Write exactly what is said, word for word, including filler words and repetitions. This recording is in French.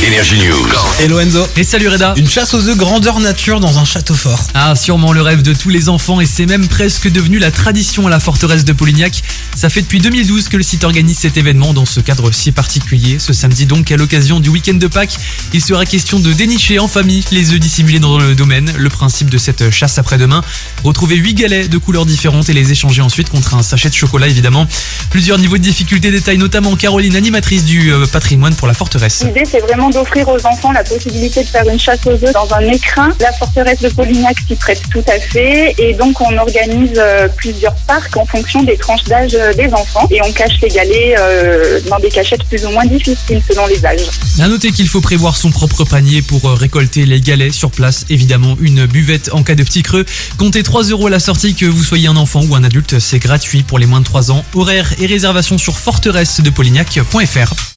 Energy News. Hello Enzo. Et salut Reda. Une chasse aux œufs grandeur nature dans un château fort. Ah, sûrement le rêve de tous les enfants et c'est même presque devenu la tradition à la forteresse de Polignac. Ça fait depuis deux mille douze que le site organise cet événement dans ce cadre si particulier. Ce samedi donc, à l'occasion du week-end de Pâques, il sera question de dénicher en famille les œufs dissimulés dans le domaine. Le principe de cette chasse après-demain, retrouver huit galets de couleurs différentes et les échanger ensuite contre un sachet de chocolat évidemment. Plusieurs niveaux de difficulté détaillent notamment Caroline, animatrice du euh, patrimoine pour la forteresse. L'idée, c'est vraiment d'offrir aux enfants la possibilité de faire une chasse aux œufs dans un écrin. La forteresse de Polignac s'y prête tout à fait et donc on organise euh, plusieurs parcs en fonction des tranches d'âge euh, des enfants et on cache les galets euh, dans des cachettes plus ou moins difficiles selon les âges. À noter qu'il faut prévoir son propre panier pour euh, récolter les galets sur place. Évidemment, une buvette en cas de petit creux. Comptez trois euros à la sortie, que vous soyez un enfant ou un adulte, c'est gratuit pour les moins de trois ans. Horaires et réservations sur forteresse de polignac point f r.